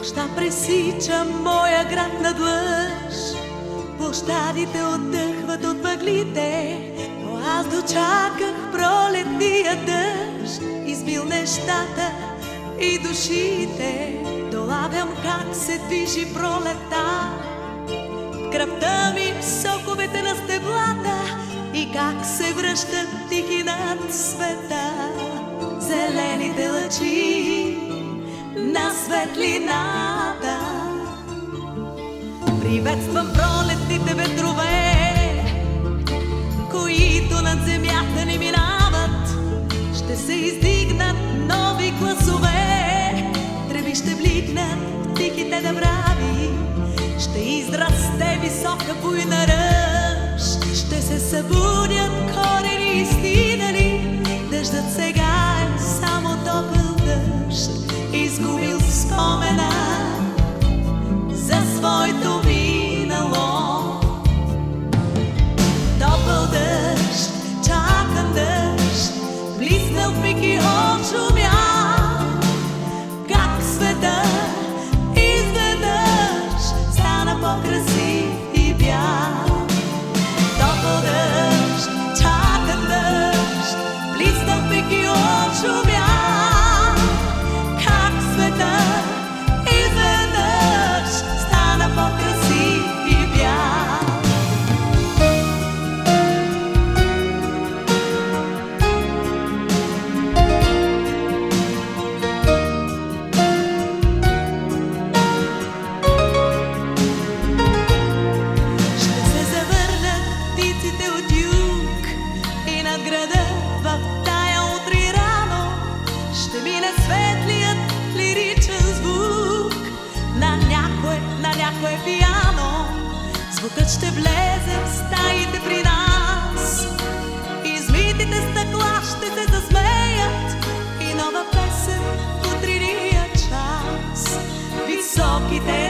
Нощта пресича моя град надлъж, площадите отдъхват от въглите, но аз дочаках пролетния дъжд. Избил нещата и душите, долавям как се движи пролета. В кръвта ми соковете на стеблата и как се връщат тихи над света. Зелените лъчи на светлината. Приветствам пролетните ветрове, които над земята ни минават. Ще се издигнат нови гласове, треви ще бликнат в тихите дъбрави. Ще израсте висока буйна ръж, ще се събудят корени изстинали. Дъждът сега е само топъл дъжд, изгубил спомена за своето минало. Топъл дъжд, чакан дъжд, блиснал в миг и отшумя. Как света изведнъж стана по-красив и бял. Топъл дъжд, чакан дъжд, блиснал в миг и отшумя. Пиано, звукът ще влезе в стаите при нас. Измитите стъкла ще се засмеят и нова песен в утринния час. Високите